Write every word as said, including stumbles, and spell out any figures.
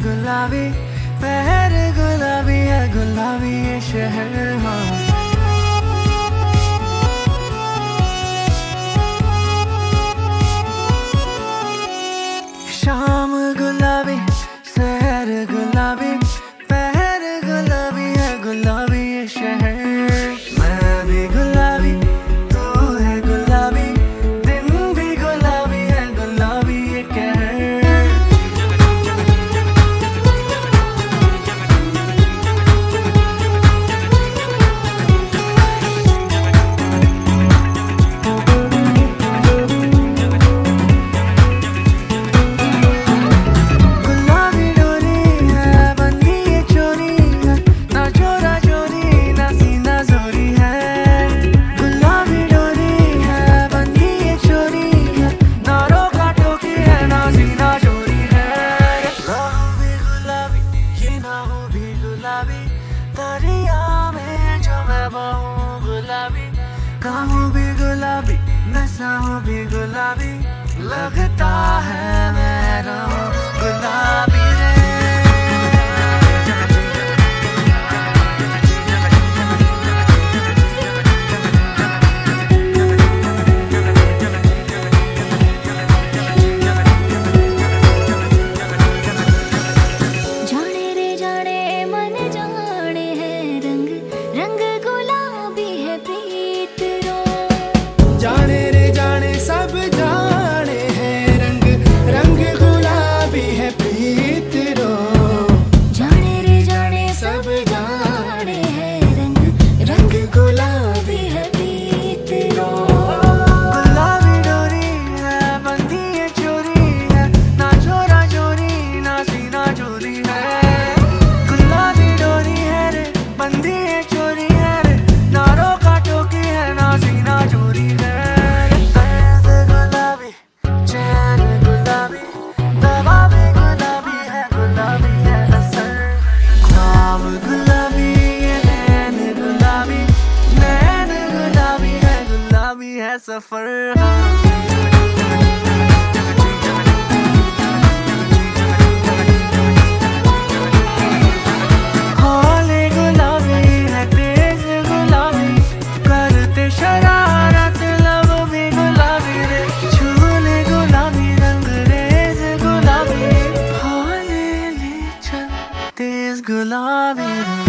गुलाबी, पहर गुलाबी है, गुलाबी ये शहर। हाँ शाम गुलाबी, शहर गुलाबी, पहर गुलाबी है, गुलाबी ये शहर। मैं भी गुलाबी, तू है गुलाबी, दिन भी गुलाबी है, गुलाबी ये कहर। दरिया में जो मैं बहूँ गुलाबी, कहूँ भी गुलाबी, नसाऊँ भी गुलाबी, लगता है मैं रहूँ गुलाबी रे। जाने रे जाने सब जाने हैं रंग, रंग गुलाबी है प्रीत रो। जाने रे जाने सब जाने हैं रंग, रंग गुलाबी है प्रीत रो। गुलाबी डोरी है, बंधी है चोरी है, ना चोरा चोरी ना सीना चोरी है। गुलाबी डोरी है रे, बंधी है चोरी है रे, ना रोका टोकी है, ना सीना चोरी है। सफर हौले गुलाबी है, तेज गुलाबी, करते शरारत लब भी गुलाबी रे। छूले गुलाबी, रंग रेज गुलाबी, हौले ले चल तेज गुलाबी रे।